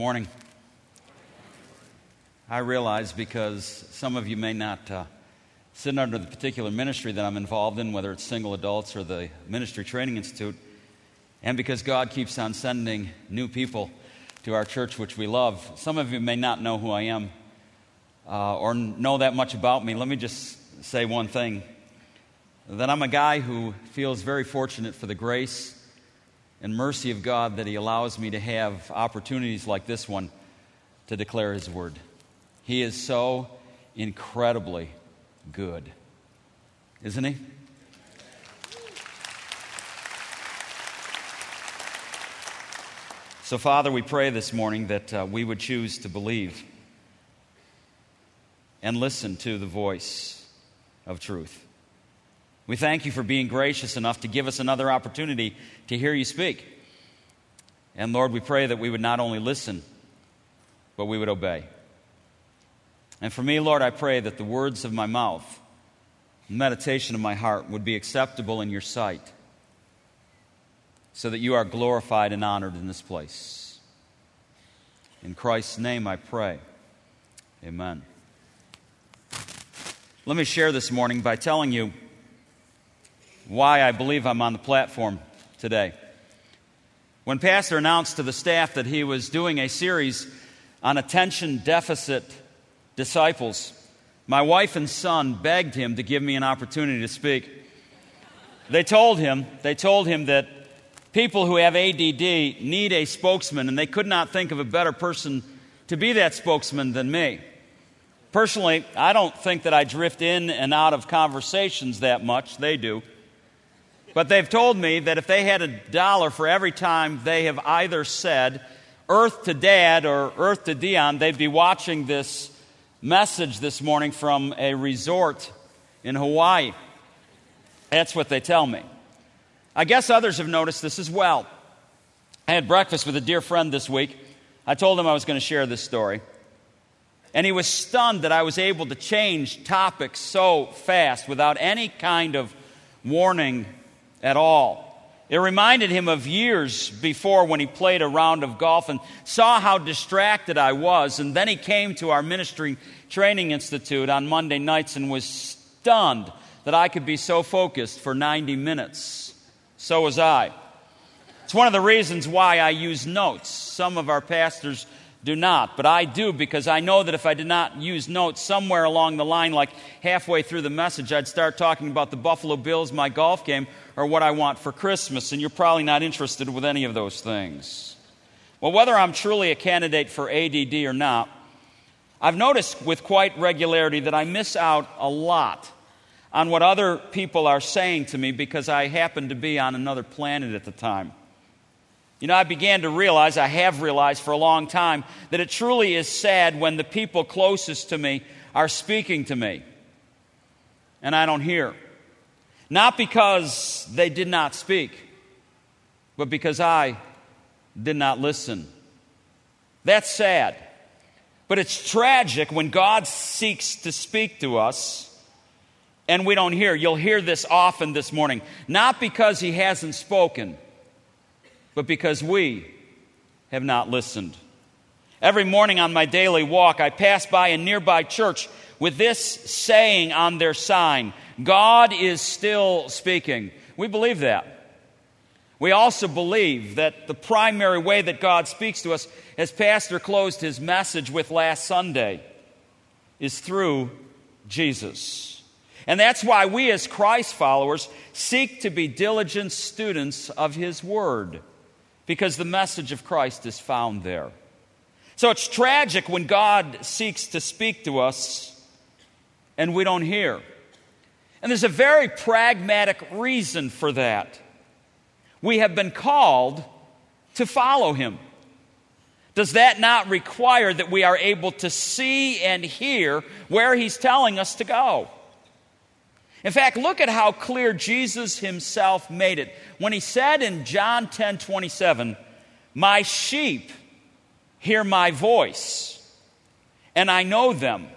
Morning. I realize because some of you may not sit under the particular ministry that I'm involved in, whether it's single adults or the Ministry Training Institute, and because God keeps on sending new people to our church, which we love. Some of you may not know who I am or know that much about me. Let me just say one thing, that I'm a guy who feels very fortunate for the grace and mercy of God that He allows me to have opportunities like this one to declare His word. He is so incredibly good, isn't He? So, Father, we pray this morning that we would choose to believe and listen to the voice of truth. We thank You for being gracious enough to give us another opportunity to hear You speak. And Lord, we pray that we would not only listen, but we would obey. And for me, Lord, I pray that the words of my mouth, the meditation of my heart would be acceptable in Your sight, so that You are glorified and honored in this place. In Christ's name I pray. Amen. Let me share this morning by telling you why I believe I'm on the platform today. When Pastor announced to the staff that he was doing a series on attention deficit disciples, my wife and son begged him to give me an opportunity to speak. They told him that people who have ADD need a spokesman, and they could not think of a better person to be that spokesman than me. Personally, I don't think that I drift in and out of conversations that much. They do. But they've told me that if they had $1 for every time they have either said Earth to Dad or Earth to Dion, they'd be watching this message this morning from a resort in Hawaii. That's what they tell me. I guess others have noticed this as well. I had breakfast with a dear friend this week. I told him I was going to share this story. And he was stunned that I was able to change topics so fast without any kind of warning at all. It reminded him of years before when he played a round of golf and saw how distracted I was. And then he came to our Ministry Training Institute on Monday nights and was stunned that I could be so focused for 90 minutes. So was I. It's one of the reasons why I use notes. Some of our pastors do not, but I do, because I know that if I did not use notes, somewhere along the line, like halfway through the message, I'd start talking about the Buffalo Bills, my golf game, or what I want for Christmas, and you're probably not interested with any of those things. Well, whether I'm truly a candidate for ADD or not, I've noticed with quite regularity that I miss out a lot on what other people are saying to me because I happen to be on another planet at the time. You know, I have realized for a long time that it truly is sad when the people closest to me are speaking to me and I don't hear. Not because they did not speak, but because I did not listen. That's sad. But it's tragic when God seeks to speak to us and we don't hear. You'll hear this often this morning. Not because He hasn't spoken, but because we have not listened. Every morning on my daily walk, I pass by a nearby church with this saying on their sign: God is still speaking. We believe that. We also believe that the primary way that God speaks to us, as Pastor closed his message with last Sunday, is through Jesus. And that's why we as Christ followers seek to be diligent students of His Word, because the message of Christ is found there. So it's tragic when God seeks to speak to us and we don't hear. And there's a very pragmatic reason for that. We have been called to follow Him. Does that not require that we are able to see and hear where He's telling us to go? In fact, look at how clear Jesus Himself made it when He said in John 10:27, "My sheep hear my voice, and I know them,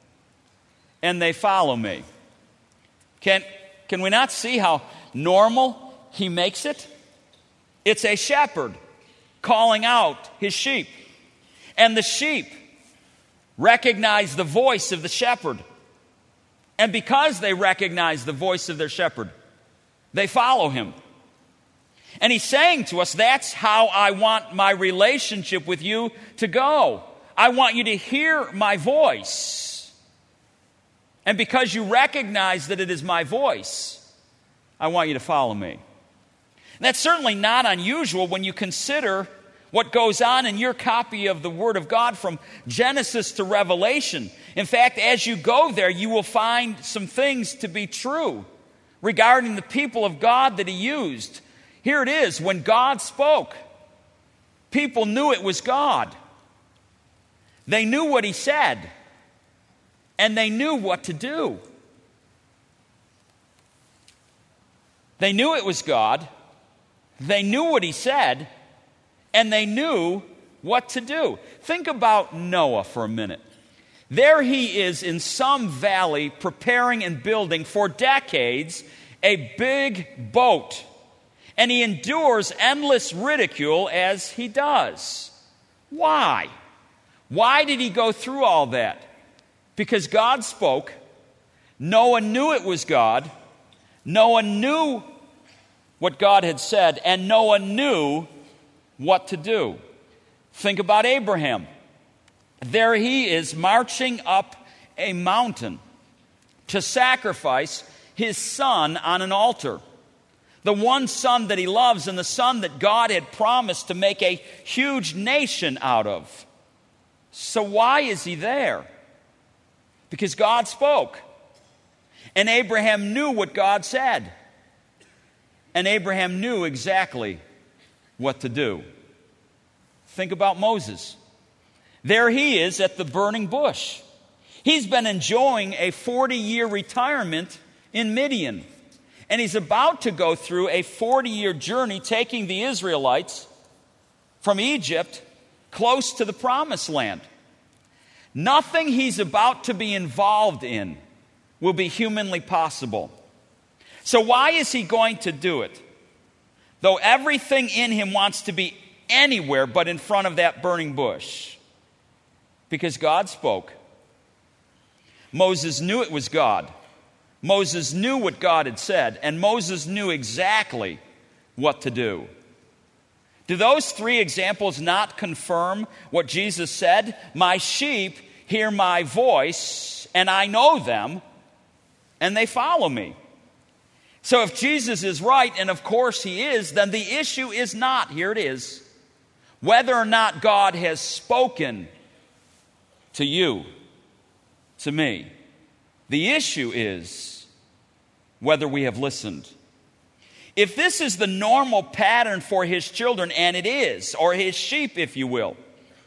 and they follow me." Can we not see how normal He makes it? It's a shepherd calling out his sheep. And the sheep recognize the voice of the shepherd. And because they recognize the voice of their shepherd, they follow him. And he's saying to us, that's how I want my relationship with you to go. I want you to hear my voice. And because you recognize that it is my voice, I want you to follow me. And that's certainly not unusual when you consider what goes on in your copy of the Word of God from Genesis to Revelation. In fact, as you go there, you will find some things to be true regarding the people of God that he used. Here it is. When God spoke, people knew it was God. They knew what he said, and they knew what to do. They knew it was God. They knew what he said, and they knew what to do. Think about Noah for a minute. There he is in some valley preparing and building for decades a big boat. And he endures endless ridicule as he does. Why? Why did he go through all that? Because God spoke. Noah knew it was God. Noah knew what God had said, and Noah knew what to do. Think about Abraham. There he is marching up a mountain to sacrifice his son on an altar. The one son that he loves and the son that God had promised to make a huge nation out of. So why is he there? Because God spoke. And Abraham knew what God said. And Abraham knew exactly what to do. Think about Moses. There he is at the burning bush. He's been enjoying a 40-year retirement in Midian. And he's about to go through a 40-year journey taking the Israelites from Egypt close to the promised land. Nothing he's about to be involved in will be humanly possible. So why is he going to do it? Though everything in him wants to be anywhere but in front of that burning bush. Because God spoke. Moses knew it was God. Moses knew what God had said, and Moses knew exactly what to do. Do those three examples not confirm what Jesus said? My sheep hear my voice, and I know them, and they follow me. So if Jesus is right, and of course he is, then the issue is not, here it is, whether or not God has spoken to you, to me. The issue is whether we have listened. If this is the normal pattern for his children, and it is, or his sheep, if you will,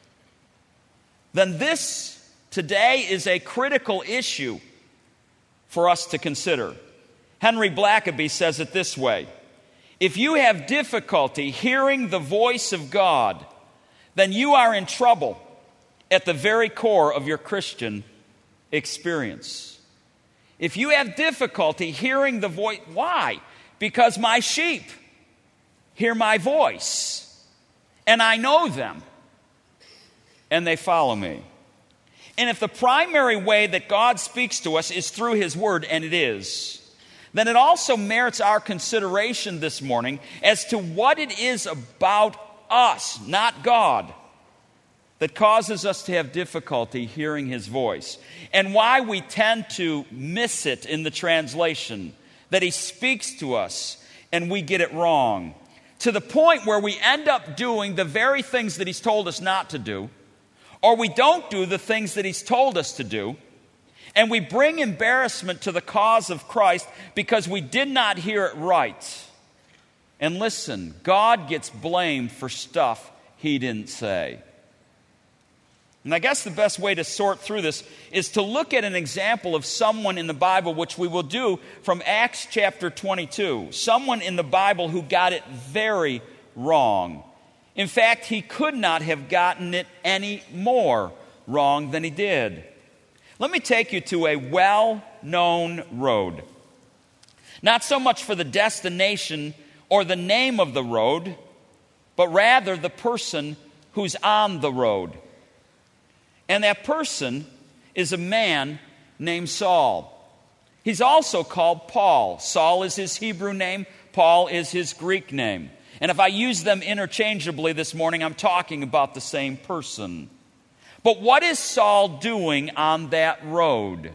then this today is a critical issue for us to consider. Henry Blackaby says it this way: if you have difficulty hearing the voice of God, then you are in trouble at the very core of your Christian experience. If you have difficulty hearing the voice, why? Because my sheep hear my voice, and I know them, and they follow me. And if the primary way that God speaks to us is through his word, and it is, then it also merits our consideration this morning as to what it is about us, not God, that causes us to have difficulty hearing his voice, and why we tend to miss it in the translation, that he speaks to us and we get it wrong, to the point where we end up doing the very things that he's told us not to do, or we don't do the things that he's told us to do, and we bring embarrassment to the cause of Christ because we did not hear it right. And listen, God gets blamed for stuff he didn't say. And I guess the best way to sort through this is to look at an example of someone in the Bible, which we will do from Acts chapter 22. Someone in the Bible who got it very wrong. In fact, he could not have gotten it any more wrong than he did. Let me take you to a well-known road. Not so much for the destination or the name of the road, but rather the person who's on the road. And that person is a man named Saul. He's also called Paul. Saul is his Hebrew name. Paul is his Greek name. And if I use them interchangeably this morning, I'm talking about the same person. But what is Saul doing on that road?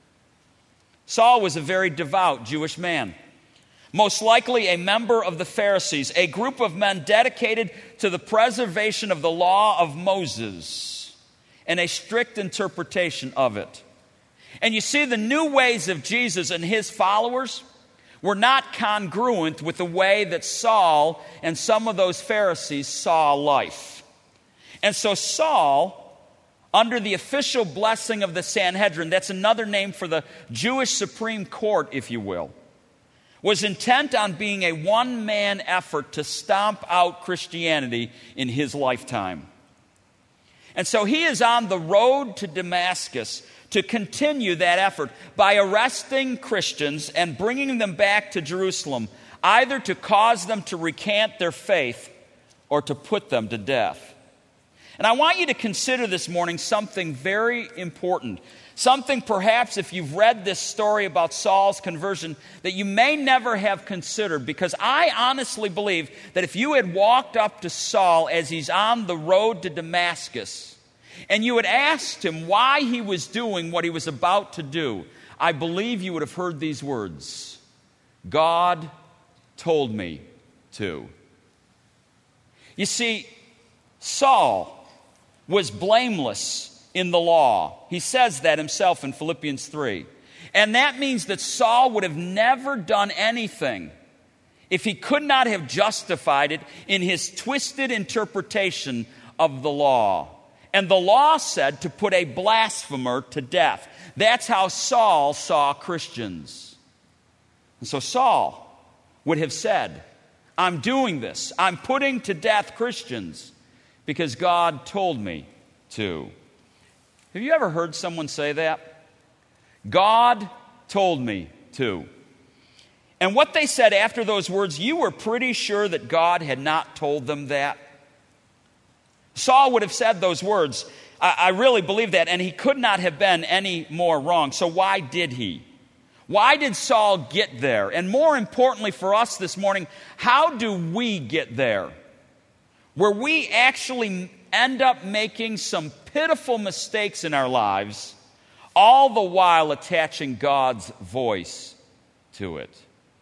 Saul was a very devout Jewish man, most likely a member of the Pharisees, a group of men dedicated to the preservation of the law of Moses and a strict interpretation of it. And you see, the new ways of Jesus and his followers were not congruent with the way that Saul and some of those Pharisees saw life. And so Saul, under the official blessing of the Sanhedrin, that's another name for the Jewish Supreme Court, if you will, was intent on being a one-man effort to stomp out Christianity in his lifetime. And so he is on the road to Damascus to continue that effort by arresting Christians and bringing them back to Jerusalem, either to cause them to recant their faith or to put them to death. And I want you to consider this morning something very important, something perhaps if you've read this story about Saul's conversion that you may never have considered, because I honestly believe that if you had walked up to Saul as he's on the road to Damascus and you had asked him why he was doing what he was about to do, I believe you would have heard these words: God told me to. You see, Saul was blameless in the law. He says that himself in Philippians 3. And that means that Saul would have never done anything if he could not have justified it in his twisted interpretation of the law. And the law said to put a blasphemer to death. That's how Saul saw Christians. And so Saul would have said, I'm doing this. I'm putting to death Christians because God told me to. Have you ever heard someone say that? God told me to. And what they said after those words, you were pretty sure that God had not told them that? Saul would have said those words. I really believe that, and he could not have been any more wrong. So why did he? Why did Saul get there? And more importantly for us this morning, how do we get there? Where we actually end up making some pitiful mistakes in our lives, all the while attaching God's voice to it.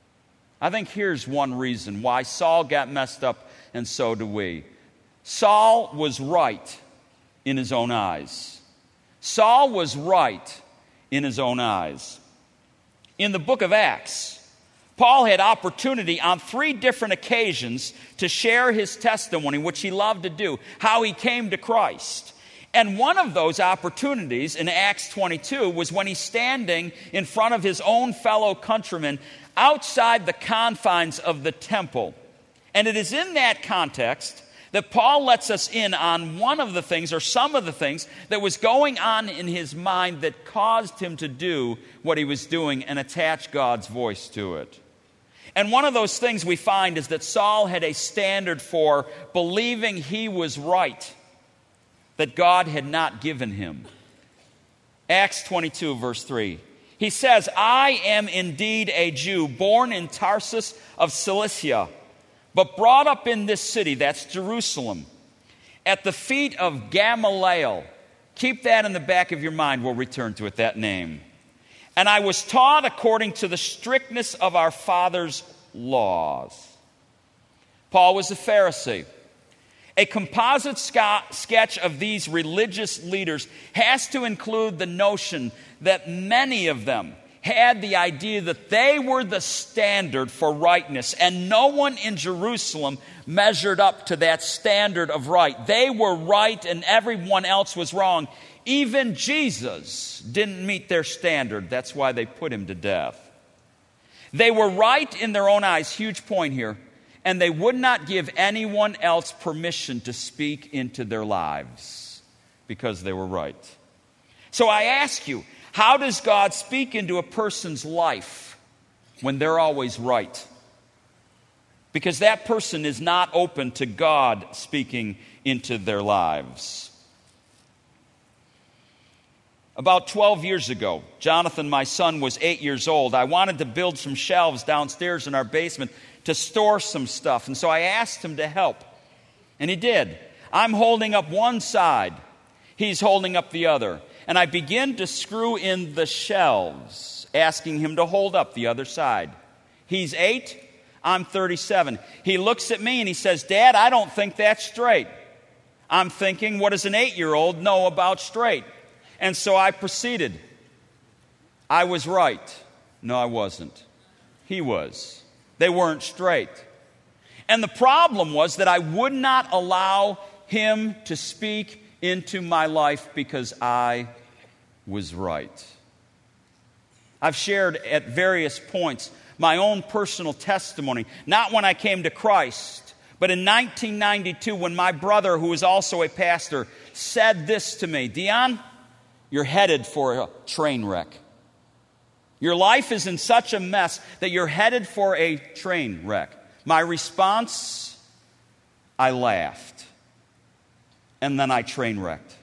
I think here's one reason why Saul got messed up, and so do we. Saul was right in his own eyes. Saul was right in his own eyes. In the book of Acts, Paul had opportunity on 3 different occasions to share his testimony, which he loved to do, how he came to Christ. And one of those opportunities in Acts 22 was when he's standing in front of his own fellow countrymen outside the confines of the temple. And it is in that context that Paul lets us in on one of the things, or some of the things, that was going on in his mind that caused him to do what he was doing and attach God's voice to it. And one of those things we find is that Saul had a standard for believing he was right, that God had not given him. Acts 22, verse 3. He says, I am indeed a Jew, born in Tarsus of Cilicia, but brought up in this city, that's Jerusalem, at the feet of Gamaliel. Keep that in the back of your mind. We'll return to it, that name. And I was taught according to the strictness of our fathers' laws. Paul was a Pharisee. A composite sketch of these religious leaders has to include the notion that many of them had the idea that they were the standard for rightness, and no one in Jerusalem measured up to that standard of right. They were right and everyone else was wrong. Even Jesus didn't meet their standard. That's why they put him to death. They were right in their own eyes, huge point here, and they would not give anyone else permission to speak into their lives because they were right. So I ask you, how does God speak into a person's life when they're always right? Because that person is not open to God speaking into their lives. About 12 years ago, Jonathan, my son, was 8 years old. I wanted to build some shelves downstairs in our basement to store some stuff, and so I asked him to help. And he did. I'm holding up one side. He's holding up the other. And I begin to screw in the shelves, asking him to hold up the other side. He's 8, I'm 37. He looks at me and he says, "Dad, I don't think that's straight." I'm thinking, what does an 8-year-old know about straight? And so I proceeded. I was right. No, I wasn't. He was. They weren't straight. And the problem was that I would not allow him to speak into my life because I was right. I've shared at various points my own personal testimony, not when I came to Christ, but in 1992 when my brother, who is also a pastor, said this to me: "Dion, you're headed for a train wreck. Your life is in such a mess that you're headed for a train wreck." My response, I laughed. And then I train wrecked.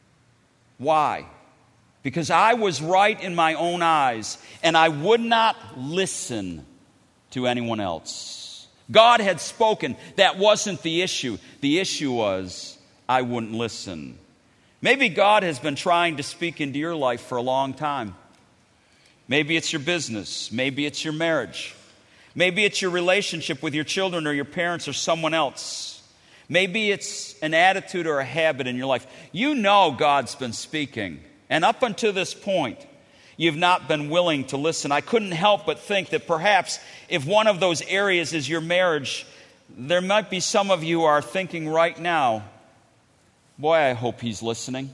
Why? Because I was right in my own eyes, and I would not listen to anyone else. God had spoken. That wasn't the issue. The issue was I wouldn't listen. Maybe God has been trying to speak into your life for a long time. Maybe it's your business. Maybe it's your marriage. Maybe it's your relationship with your children or your parents or someone else. Maybe it's an attitude or a habit in your life. You know God's been speaking. And up until this point, you've not been willing to listen. I couldn't help but think that perhaps if one of those areas is your marriage, there might be some of you who are thinking right now, "Boy, I hope he's listening.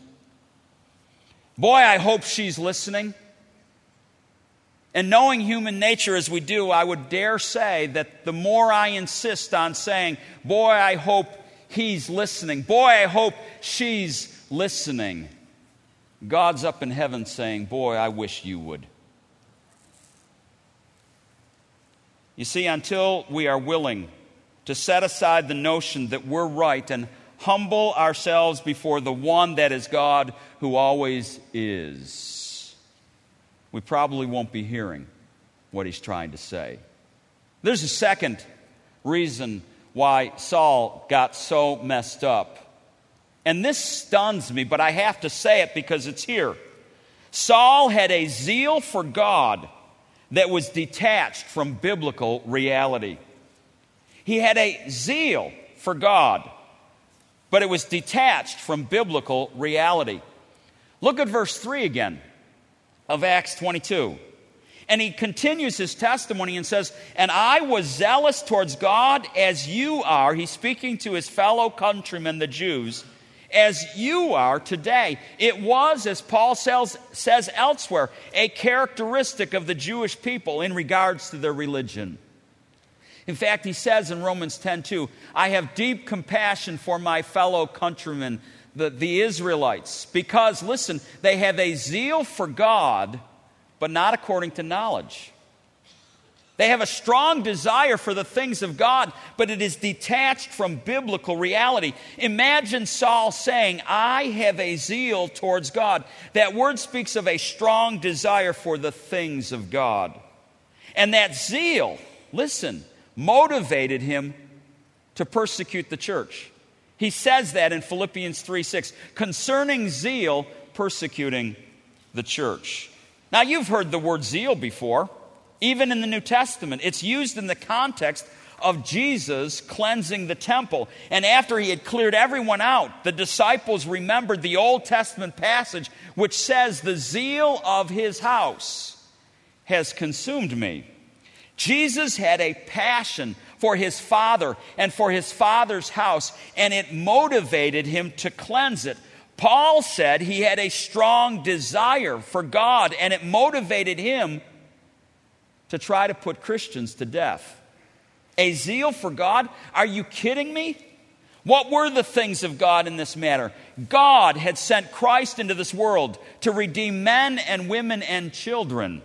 Boy, I hope she's listening." And knowing human nature as we do, I would dare say that the more I insist on saying, "Boy, I hope he's listening. Boy, I hope she's listening," God's up in heaven saying, "Boy, I wish you would." You see, until we are willing to set aside the notion that we're right and humble ourselves before the one that is God, who always is, we probably won't be hearing what he's trying to say. There's a second reason why Saul got so messed up. And this stuns me, but I have to say it because it's here. Saul had a zeal for God that was detached from biblical reality. He had a zeal for God, but it was detached from biblical reality. Look at verse 3 again of Acts 22. And he continues his testimony and says, "And I was zealous towards God as you are." He's speaking to his fellow countrymen, the Jews, "as you are today." It was, as Paul says elsewhere, a characteristic of the Jewish people in regards to their religion. In fact, he says in Romans 10:2, "I have deep compassion for my fellow countrymen," the Israelites, because, listen, they have a zeal for God, but not according to knowledge. They have a strong desire for the things of God, but it is detached from biblical reality. Imagine Saul saying, "I have a zeal towards God." That word speaks of a strong desire for the things of God. And that zeal, listen, motivated him to persecute the church. He says that in Philippians 3:6, concerning zeal, persecuting the church. Now, you've heard the word zeal before, even in the New Testament. It's used in the context of Jesus cleansing the temple. And after he had cleared everyone out, the disciples remembered the Old Testament passage which says, "The zeal of his house has consumed me." Jesus had a passion for his Father and for his Father's house, and it motivated him to cleanse it. Paul said he had a strong desire for God, and it motivated him to try to put Christians to death. A zeal for God? Are you kidding me? What were the things of God in this matter? God had sent Christ into this world to redeem men and women and children.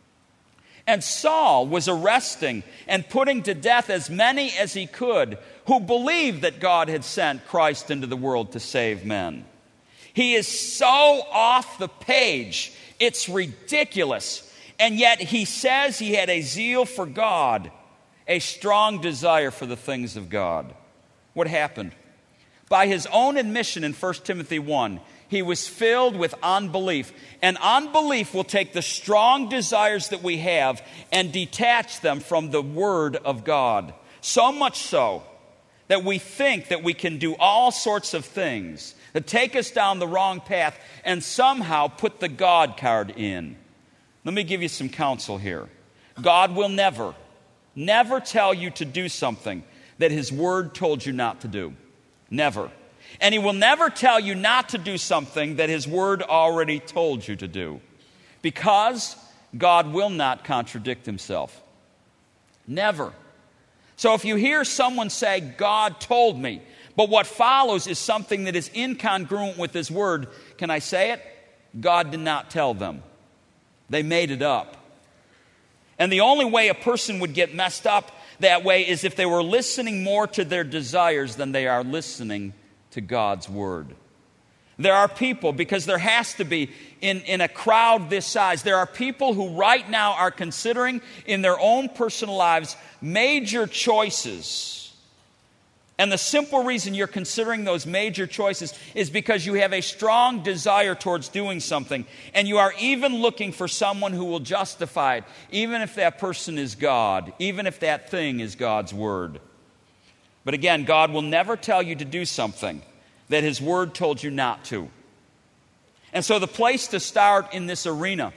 And Saul was arresting and putting to death as many as he could who believed that God had sent Christ into the world to save men. He is so off the page, it's ridiculous. And yet he says he had a zeal for God, a strong desire for the things of God. What happened? By his own admission in 1 Timothy 1, he was filled with unbelief. And unbelief will take the strong desires that we have and detach them from the Word of God. So much so that we think that we can do all sorts of things that take us down the wrong path and somehow put the God card in. Let me give you some counsel here. God will never tell you to do something that His Word told you not to do. Never. And He will never tell you not to do something that His Word already told you to do. Because God will not contradict Himself. Never. So if you hear someone say, God told me, but what follows is something that is incongruent with His Word, can I say it? God did not tell them. They made it up. And the only way a person would get messed up that way is if they were listening more to their desires than they are listening to God's Word. There are people, because there has to be, in a crowd this size, there are people who right now are considering in their own personal lives major choices. And the simple reason you're considering those major choices is because you have a strong desire towards doing something. And you are even looking for someone who will justify it, even if that person is God, even if that thing is God's Word. But again, God will never tell you to do something that His Word told you not to. And so the place to start in this arena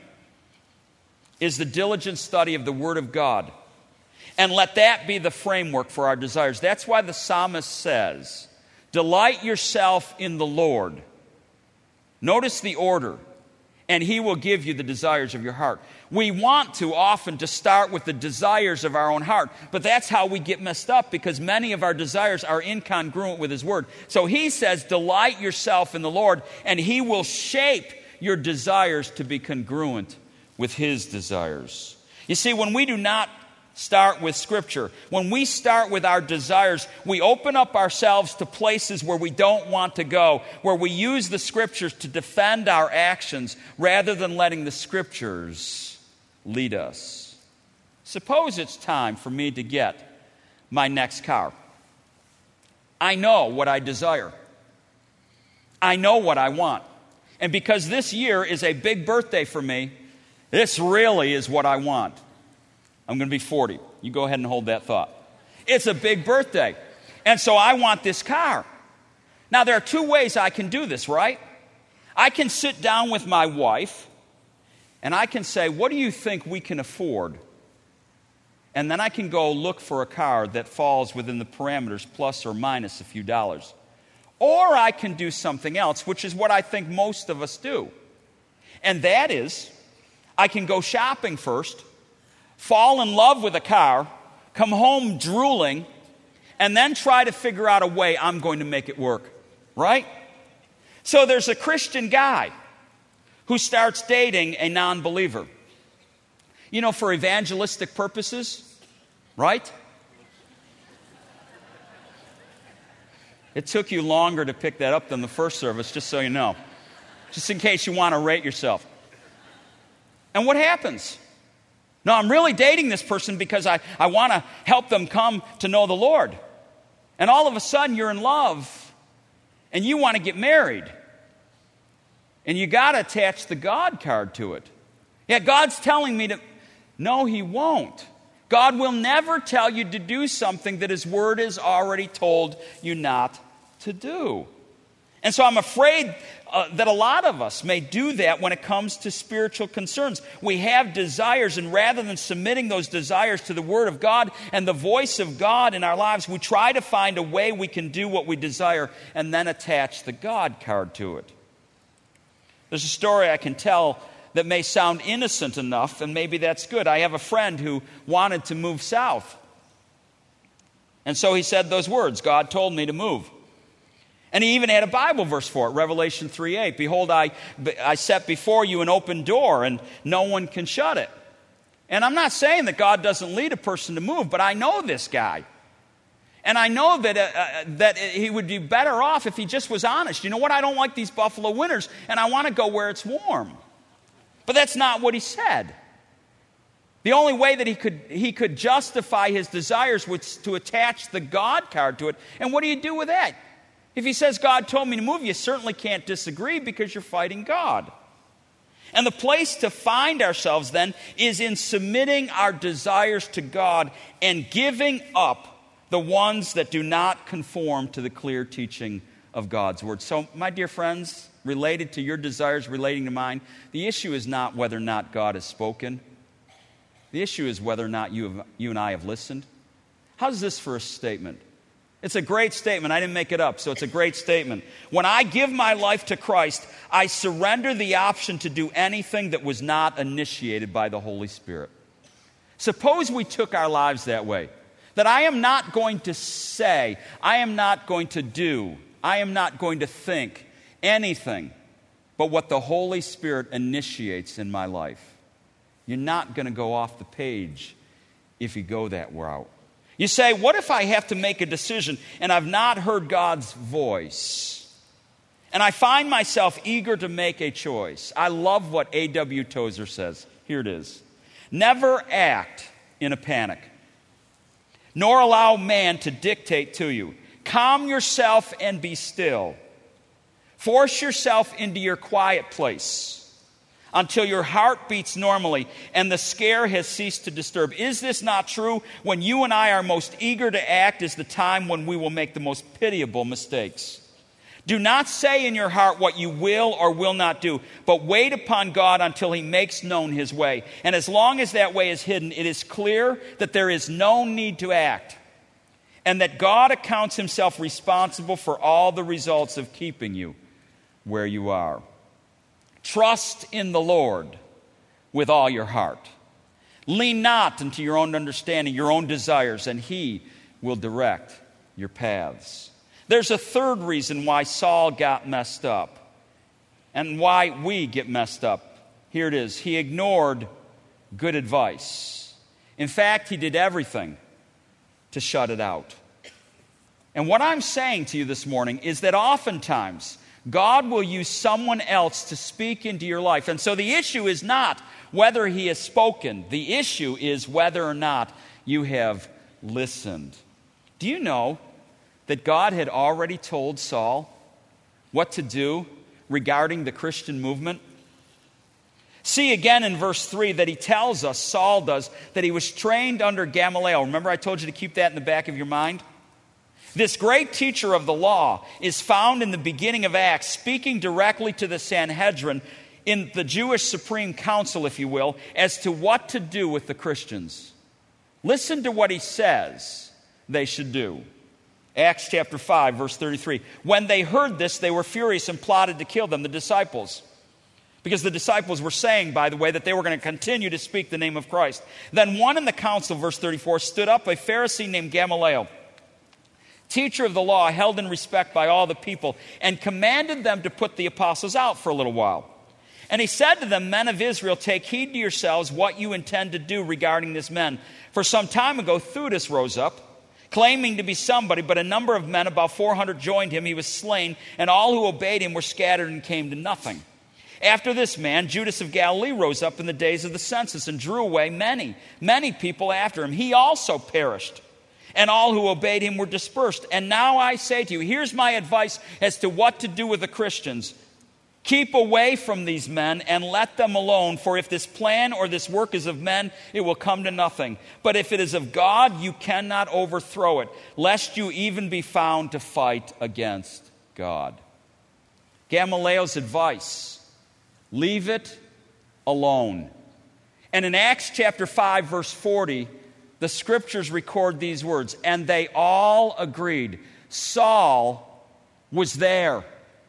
is the diligent study of the Word of God. And let that be the framework for our desires. That's why the psalmist says, delight yourself in the Lord. Notice the order. And He will give you the desires of your heart. We want to often to start with the desires of our own heart. But that's how we get messed up, because many of our desires are incongruent with His Word. So He says, delight yourself in the Lord, and He will shape your desires to be congruent with His desires. You see, when we do not start with Scripture, when we start with our desires, we open up ourselves to places where we don't want to go, where we use the Scriptures to defend our actions rather than letting the Scriptures lead us. Suppose it's time for me to get my next car. I know what I desire. I know what I want. And because this year is a big birthday for me, this really is what I want. I'm going to be 40. You go ahead and hold that thought. It's a big birthday. And so I want this car. Now, there are two ways I can do this, right? I can sit down with my wife, and I can say, what do you think we can afford? And then I can go look for a car that falls within the parameters, plus or minus a few dollars. Or I can do something else, which is what I think most of us do. And that is, I can go shopping first, fall in love with a car, come home drooling, and then try to figure out a way I'm going to make it work. Right? So there's a Christian guy who starts dating a non-believer. You know, for evangelistic purposes, right? It took you longer to pick that up than the first service, just so you know. Just in case you want to rate yourself. And what happens? No, I'm really dating this person because I want to help them come to know the Lord. And all of a sudden you're in love and you want to get married. And you got to attach the God card to it. Yeah, God's telling me to... No, He won't. God will never tell you to do something that His Word has already told you not to do. And so I'm afraid that a lot of us may do that when it comes to spiritual concerns. We have desires, and rather than submitting those desires to the Word of God and the voice of God in our lives, we try to find a way we can do what we desire and then attach the God card to it. There's a story I can tell that may sound innocent enough, and maybe that's good. I have a friend who wanted to move south. And so he said those words, God told me to move. And he even had a Bible verse for it, Revelation 3:8. Behold, I set before you an open door, and no one can shut it. And I'm not saying that God doesn't lead a person to move, but I know this guy. And I know that he would be better off if he just was honest. You know what? I don't like these Buffalo winters, and I want to go where it's warm. But that's not what he said. The only way that he could justify his desires was to attach the God card to it. And what do you do with that? If he says, God told me to move, you certainly can't disagree because you're fighting God. And the place to find ourselves then is in submitting our desires to God and giving up the ones that do not conform to the clear teaching of God's Word. So, my dear friends, related to your desires, relating to mine, the issue is not whether or not God has spoken. The issue is whether or not you and I have listened. How's this for a statement? It's a great statement. I didn't make it up, so it's a great statement. When I give my life to Christ, I surrender the option to do anything that was not initiated by the Holy Spirit. Suppose we took our lives that way. That I am not going to say, I am not going to do, I am not going to think anything but what the Holy Spirit initiates in my life. You're not going to go off the page if you go that route. You say, what if I have to make a decision and I've not heard God's voice? And I find myself eager to make a choice. I love what A.W. Tozer says. Here it is. Never act in a panic, nor allow man to dictate to you. Calm yourself and be still. Force yourself into your quiet place until your heart beats normally and the scare has ceased to disturb. Is this not true? When you and I are most eager to act is the time when we will make the most pitiable mistakes. Do not say in your heart what you will or will not do, but wait upon God until He makes known His way. And as long as that way is hidden, it is clear that there is no need to act, and that God accounts Himself responsible for all the results of keeping you where you are. Trust in the Lord with all your heart. Lean not into your own understanding, your own desires, and He will direct your paths. There's a third reason why Saul got messed up and why we get messed up. Here it is. He ignored good advice. In fact, he did everything to shut it out. And what I'm saying to you this morning is that oftentimes God will use someone else to speak into your life. And so the issue is not whether He has spoken. The issue is whether or not you have listened. Do you know that God had already told Saul what to do regarding the Christian movement? See again in verse 3 that he tells us, Saul does, that he was trained under Gamaliel. Remember I told you to keep that in the back of your mind? This great teacher of the law is found in the beginning of Acts, speaking directly to the Sanhedrin in the Jewish Supreme Council, if you will, as to what to do with the Christians. Listen to what he says they should do. Acts chapter 5, verse 33. When they heard this, they were furious and plotted to kill them, the disciples. Because the disciples were saying, by the way, that they were going to continue to speak the name of Christ. Then one in the council, verse 34, stood up, a Pharisee named Gamaliel, teacher of the law, held in respect by all the people, and commanded them to put the apostles out for a little while. And he said to them, Men of Israel, take heed to yourselves what you intend to do regarding this men. For some time ago, Theudas rose up, claiming to be somebody, but a number of men, about 400, joined him. He was slain, and all who obeyed him were scattered and came to nothing. After this man, Judas of Galilee rose up in the days of the census and drew away many, many people after him. He also perished, and all who obeyed him were dispersed. And now I say to you, here's my advice as to what to do with the Christians. Keep away from these men and let them alone, for if this plan or this work is of men, it will come to nothing. But if it is of God, you cannot overthrow it, lest you even be found to fight against God. Gamaliel's advice, leave it alone. And in Acts chapter 5, verse 40, the scriptures record these words, and they all agreed. Saul was there.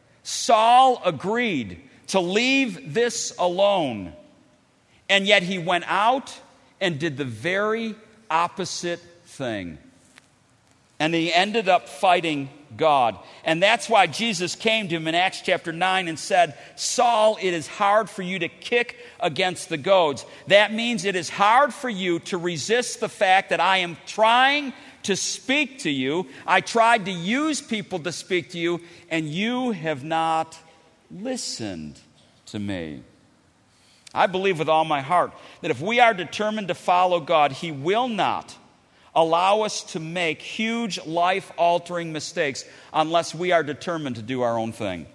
Saul agreed to leave this alone, and yet he went out and did the very opposite thing. And he ended up fighting God. And that's why Jesus came to him in Acts chapter 9 and said, Saul, it is hard for you to kick against the goads. That means it is hard for you to resist the fact that I am trying to speak to you. I tried to use people to speak to you, and you have not listened to me. I believe with all my heart that if we are determined to follow God, He will not allow us to make huge life-altering mistakes unless we are determined to do our own thing.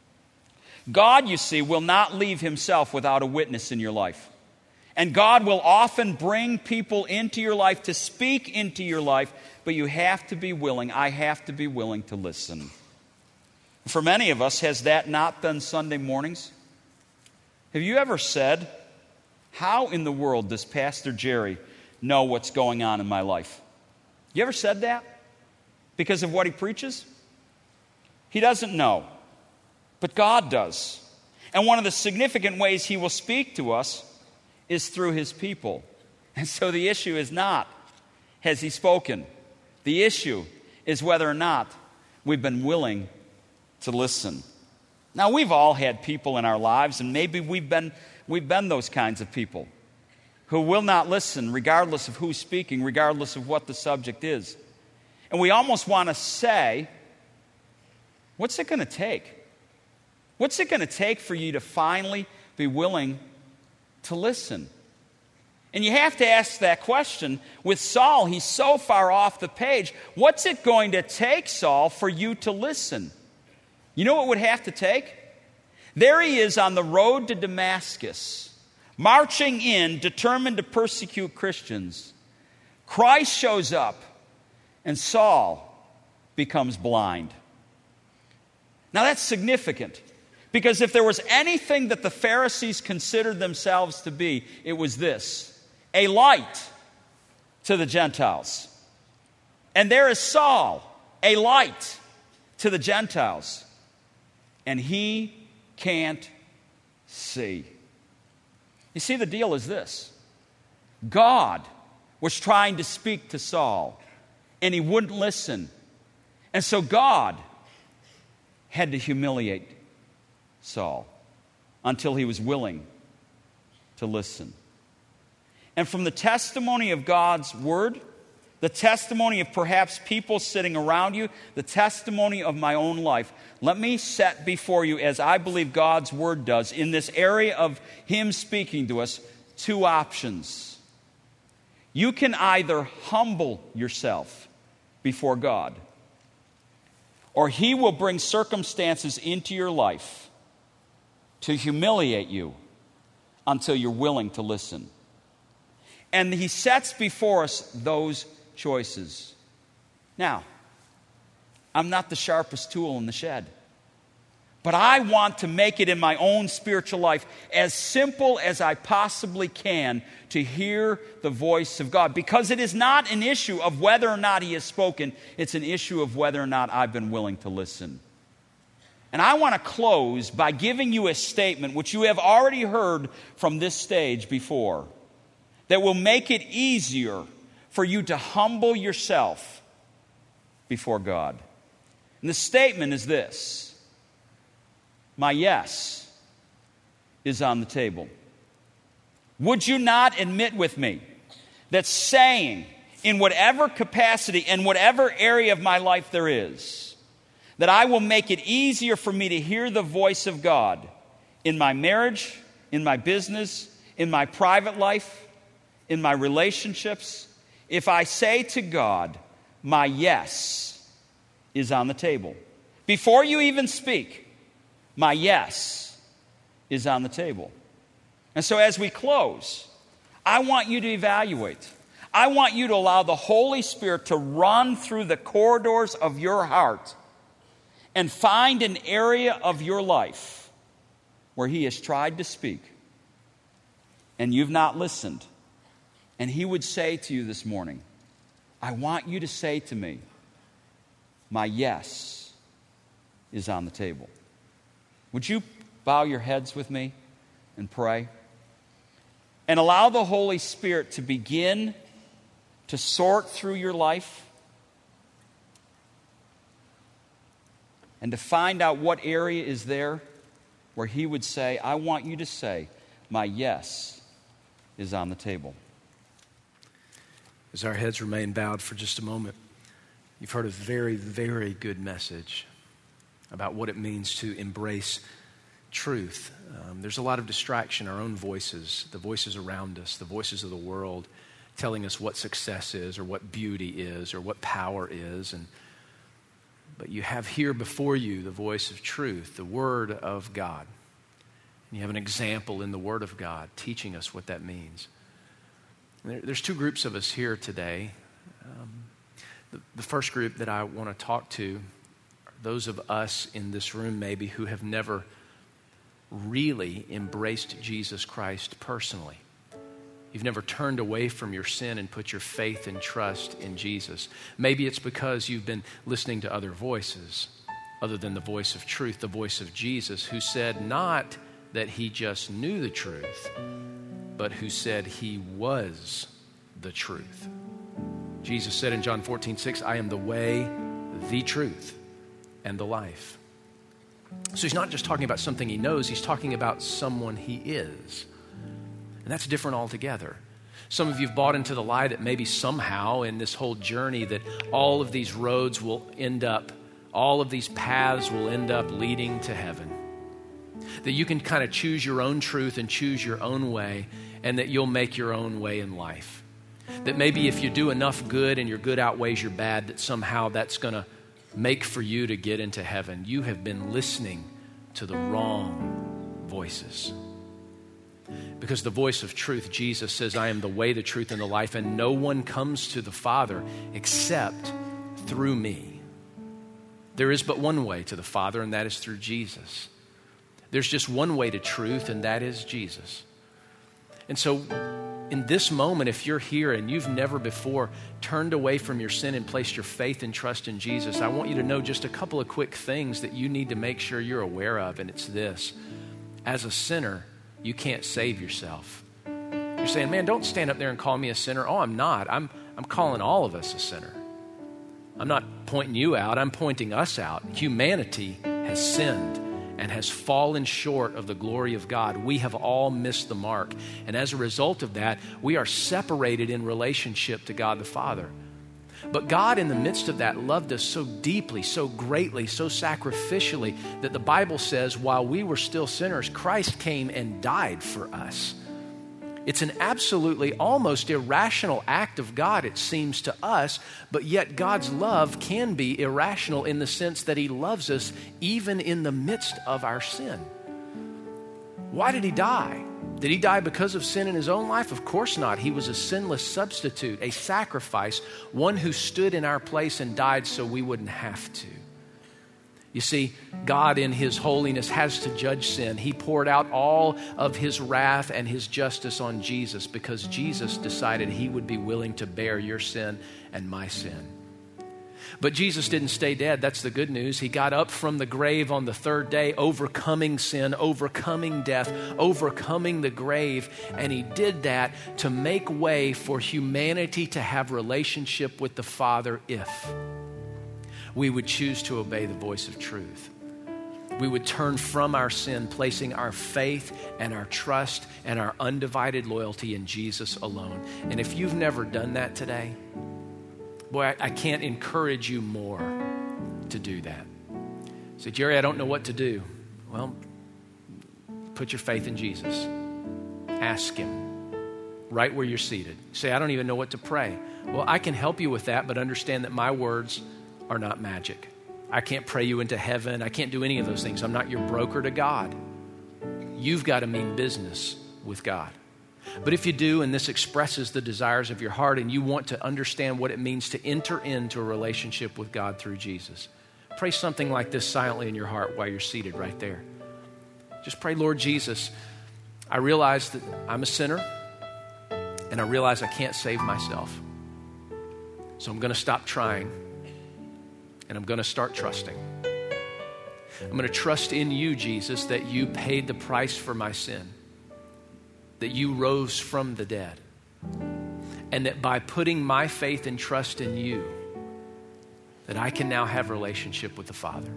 God, you see, will not leave Himself without a witness in your life. And God will often bring people into your life to speak into your life, but you have to be willing, I have to be willing to listen. For many of us, has that not been Sunday mornings? Have you ever said, how in the world does Pastor Jerry know what's going on in my life? You ever said that? Because of what he preaches? He doesn't know, but God does. And one of the significant ways He will speak to us is through His people. And so the issue is not, has He spoken? The issue is whether or not we've been willing to listen. Now, we've all had people in our lives, and maybe we've been those kinds of people who will not listen regardless of who's speaking, regardless of what the subject is. And we almost want to say, what's it going to take? What's it going to take for you to finally be willing to listen? And you have to ask that question. With Saul, he's so far off the page. What's it going to take, Saul, for you to listen? You know what would have to take? There he is on the road to Damascus, marching in, determined to persecute Christians. Christ shows up, and Saul becomes blind. Now that's significant, because if there was anything that the Pharisees considered themselves to be, it was this: a light to the Gentiles. And there is Saul, a light to the Gentiles. And he can't see. You see, the deal is this: God was trying to speak to Saul, and he wouldn't listen. And so God had to humiliate Saul until he was willing to listen. And from the testimony of God's word, the testimony of perhaps people sitting around you, the testimony of my own life, let me set before you, as I believe God's word does, in this area of Him speaking to us, two options. You can either humble yourself before God, or He will bring circumstances into your life to humiliate you until you're willing to listen. And He sets before us those choices. Now, I'm not the sharpest tool in the shed, but I want to make it in my own spiritual life as simple as I possibly can to hear the voice of God, because it is not an issue of whether or not He has spoken, it's an issue of whether or not I've been willing to listen. And I want to close by giving you a statement which you have already heard from this stage before, that will make it easier for you to humble yourself before God. And the statement is this: my yes is on the table. Would you not admit with me that saying, in whatever capacity and whatever area of my life there is, that I will make it easier for me to hear the voice of God in my marriage, in my business, in my private life, in my relationships, if I say to God, my yes is on the table. Before you even speak, my yes is on the table. And so as we close, I want you to evaluate. I want you to allow the Holy Spirit to run through the corridors of your heart and find an area of your life where He has tried to speak and you've not listened. And He would say to you this morning, I want you to say to me, my yes is on the table. Would you bow your heads with me and pray? And allow the Holy Spirit to begin to sort through your life and to find out what area is there where He would say, I want you to say, my yes is on the table. As our heads remain bowed for just a moment, you've heard a very, very good message about what it means to embrace truth. There's a lot of distraction, our own voices, the voices around us, the voices of the world telling us what success is or what beauty is or what power is. But you have here before you the voice of truth, the Word of God. And you have an example in the Word of God teaching us what that means. There's two groups of us here today. The first group that I want to talk to are those of us in this room maybe who have never really embraced Jesus Christ personally. You've never turned away from your sin and put your faith and trust in Jesus. Maybe it's because you've been listening to other voices other than the voice of truth, the voice of Jesus, who said not that he just knew the truth, but who said he was the truth. Jesus said in John 14:6, I am the way, the truth, and the life. So he's not just talking about something he knows, he's talking about someone he is. And that's different altogether. Some of you have bought into the lie that maybe somehow in this whole journey that all of these roads will end up, all of these paths will end up leading to heaven. That you can kind of choose your own truth and choose your own way, and that you'll make your own way in life. That maybe if you do enough good and your good outweighs your bad, that somehow that's going to make for you to get into heaven. You have been listening to the wrong voices. Because the voice of truth, Jesus says, I am the way, the truth, and the life, and no one comes to the Father except through me. There is but one way to the Father, and that is through Jesus. There's just one way to truth, and that is Jesus. And so in this moment, if you're here and you've never before turned away from your sin and placed your faith and trust in Jesus, I want you to know just a couple of quick things that you need to make sure you're aware of, and it's this. As a sinner, you can't save yourself. You're saying, man, don't stand up there and call me a sinner. Oh, I'm not. I'm calling all of us a sinner. I'm not pointing you out. I'm pointing us out. Humanity has sinned and has fallen short of the glory of God. We have all missed the mark. And as a result of that, we are separated in relationship to God the Father. But God, in the midst of that, loved us so deeply, so greatly, so sacrificially, that the Bible says, while we were still sinners, Christ came and died for us. It's an absolutely almost irrational act of God, it seems to us, but yet God's love can be irrational in the sense that he loves us even in the midst of our sin. Why did he die? Did he die because of sin in his own life? Of course not. He was a sinless substitute, a sacrifice, one who stood in our place and died so we wouldn't have to. You see, God in his holiness has to judge sin. He poured out all of his wrath and his justice on Jesus because Jesus decided he would be willing to bear your sin and my sin. But Jesus didn't stay dead. That's the good news. He got up from the grave on the third day, overcoming sin, overcoming death, overcoming the grave. And he did that to make way for humanity to have relationship with the Father if we would choose to obey the voice of truth. We would turn from our sin, placing our faith and our trust and our undivided loyalty in Jesus alone. And if you've never done that today, boy, I can't encourage you more to do that. Say, Jerry, I don't know what to do. Well, put your faith in Jesus. Ask him right where you're seated. Say, I don't even know what to pray. Well, I can help you with that, but understand that my words are not magic. I can't pray you into heaven. I can't do any of those things. I'm not your broker to God. You've got to mean business with God. But if you do, and this expresses the desires of your heart, and you want to understand what it means to enter into a relationship with God through Jesus, pray something like this silently in your heart while you're seated right there. Just pray, Lord Jesus, I realize that I'm a sinner, and I realize I can't save myself. So I'm going to stop trying, and I'm going to start trusting. I'm going to trust in you, Jesus, that you paid the price for my sin, that you rose from the dead, and that by putting my faith and trust in you, that I can now have a relationship with the Father.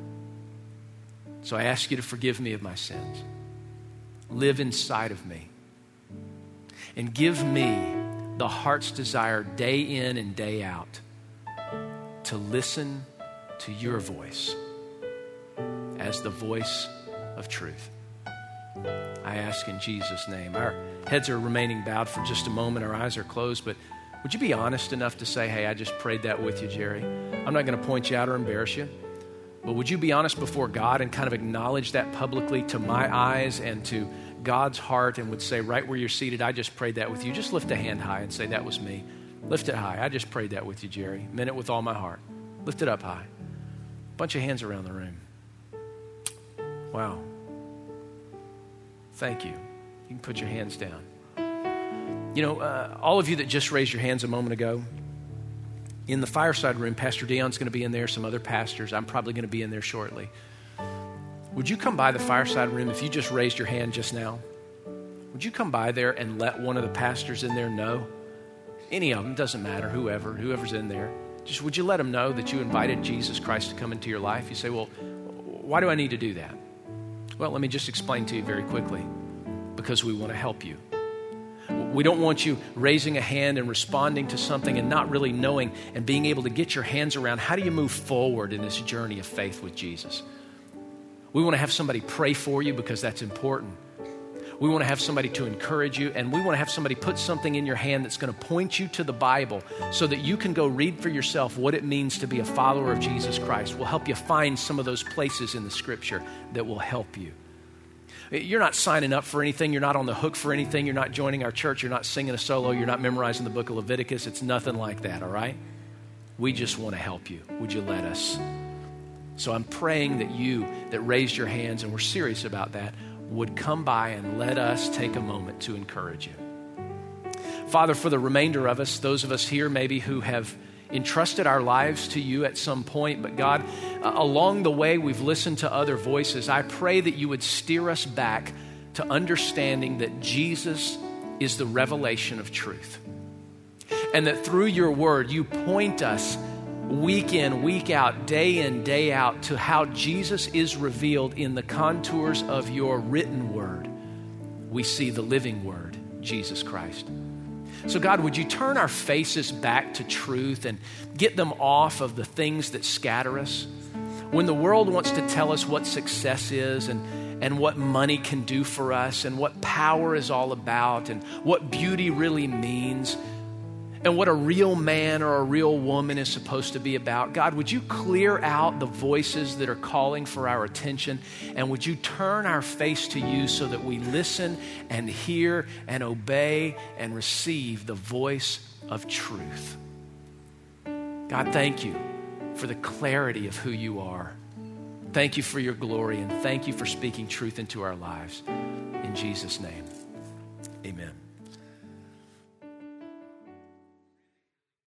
So I ask you to forgive me of my sins. Live inside of me. And give me the heart's desire day in and day out to listen to your voice as the voice of truth. I ask in Jesus' name. Our heads are remaining bowed for just a moment. Our eyes are closed, but would you be honest enough to say, hey, I just prayed that with you, Jerry? I'm not going to point you out or embarrass you, but would you be honest before God and kind of acknowledge that publicly to my eyes and to God's heart, and would say right where you're seated, I just prayed that with you. Just lift a hand high and say, that was me. Lift it high. I just prayed that with you, Jerry. Meant it with all my heart. Lift it up high. Bunch of hands around the room. Wow. Thank you. You can put your hands down. You know, all of you that just raised your hands a moment ago, in the fireside room, Pastor Dion's going to be in there, some other pastors. I'm probably going to be in there shortly. Would you come by the fireside room if you just raised your hand just now? Would you come by there and let one of the pastors in there know? Any of them, doesn't matter, whoever's in there. Just would you let them know that you invited Jesus Christ to come into your life? You say, well, why do I need to do that? Well, let me just explain to you very quickly. Because we want to help you. We don't want you raising a hand and responding to something and not really knowing and being able to get your hands around how do you move forward in this journey of faith with Jesus. We want to have somebody pray for you because that's important. We want to have somebody to encourage you, and we want to have somebody put something in your hand that's going to point you to the Bible so that you can go read for yourself what it means to be a follower of Jesus Christ. We'll help you find some of those places in the Scripture that will help you. You're not signing up for anything. You're not on the hook for anything. You're not joining our church. You're not singing a solo. You're not memorizing the book of Leviticus. It's nothing like that, all right? We just want to help you. Would you let us? So I'm praying that you that raised your hands, and we're serious about that, would come by and let us take a moment to encourage you. Father, for the remainder of us, those of us here maybe who have entrusted our lives to you at some point, but God, along the way we've listened to other voices. I pray that you would steer us back to understanding that Jesus is the revelation of truth. And that through your word, you point us week in, week out, day in, day out to how Jesus is revealed in the contours of your written word. We see the living word, Jesus Christ. So God, would you turn our faces back to truth and get them off of the things that scatter us? When the world wants to tell us what success is and what money can do for us and what power is all about and what beauty really means and what a real man or a real woman is supposed to be about, God, would you clear out the voices that are calling for our attention, and would you turn our face to you so that we listen and hear and obey and receive the voice of truth. God, thank you for the clarity of who you are. Thank you for your glory, and thank you for speaking truth into our lives. In Jesus' name, amen.